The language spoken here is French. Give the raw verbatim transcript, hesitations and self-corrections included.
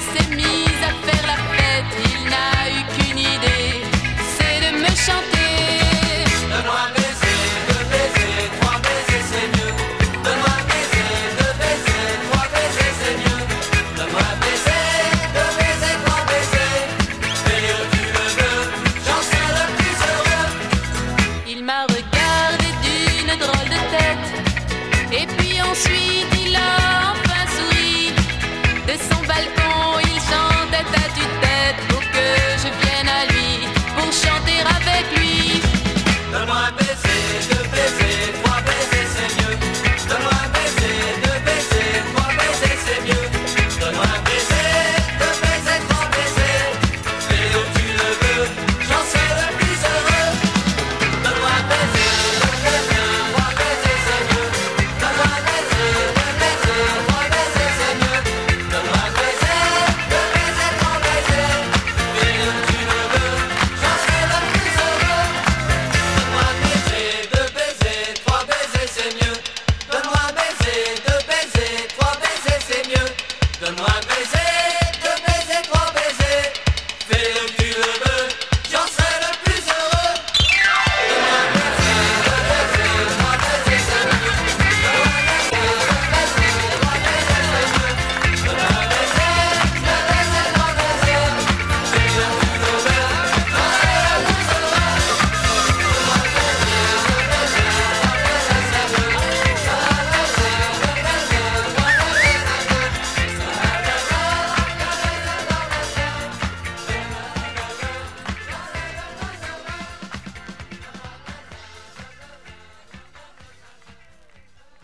s'est mis à faire la fête. Il n'a eu qu'une idée, c'est de me chanter. Donne-moi un baiser, deux baisers, trois baisers, c'est mieux. Donne-moi un baiser, deux baisers, trois baisers, c'est mieux. Donne-moi un baiser, deux baisers, trois baisers. Et où tu le veux, j'en serai le plus heureux. Il m'a regardé d'une drôle de tête. Et puis ensuite il a enfin souri de son balcon.